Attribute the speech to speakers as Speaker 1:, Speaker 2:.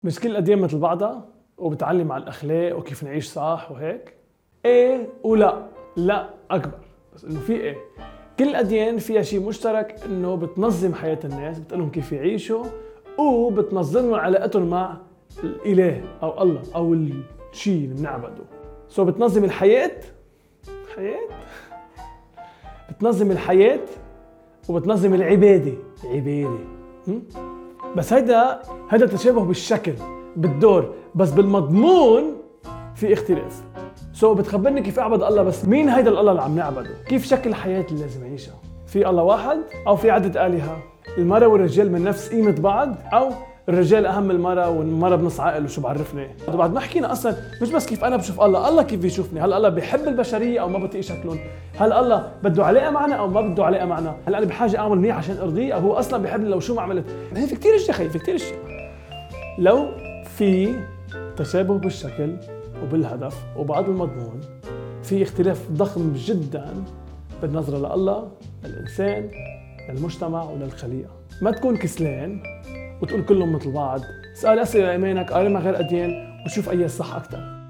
Speaker 1: مش كل الأديان مثل بعضها وبتعلم على الأخلاق وكيف نعيش صح وهيك؟ إيه ولا لا أكبر، بس إنه في إيه؟ كل الأديان فيها شيء مشترك، إنه بتنظم حياة الناس، بتقلهم كيف يعيشوا وبتنظم لهم علاقتهم مع الإله أو الله أو الشيء اللي بنعبده. بتنظم الحياة بتنظم الحياة وبتنظم العبادة بس هيدا تشابه بالشكل بالدور، بس بالمضمون في اختلاف. بتخبرني كيف اعبد الله، بس مين هيدا الله اللي عم نعبده؟ كيف شكل الحياة اللي لازم نعيشها؟ في الله واحد او في عدة آلهة؟ المرأة والرجال من نفس قيمة بعض، او الرجال اهم من المرأة والمرأة بنص عقل وشو بعرفني؟ بعد ما حكينا اصلا مش بس كيف انا بشوف الله كيف بيشوفني، هل الله بيحب البشرية او ما بطيق شكلهم؟ هل الله بده علاقة معنا او ما بده علاقة معنا؟ هل انا بحاجة اعمل منيح عشان ارضيه، او هو اصلا بيحبني لو شو ما عملت؟ هي في كثير اشياء في كثير اشياء. لو في تشابه بالشكل وبالهدف وبعض المضمون، في اختلاف ضخم جدا بالنظرة لله، للإنسان، للمجتمع وللخليقة. ما تكون كسلان وتقول كلهم مثل بعض، اسأل أسئلة إيمانك، قارن مع غير أديان وشوف أي الصح أكثر.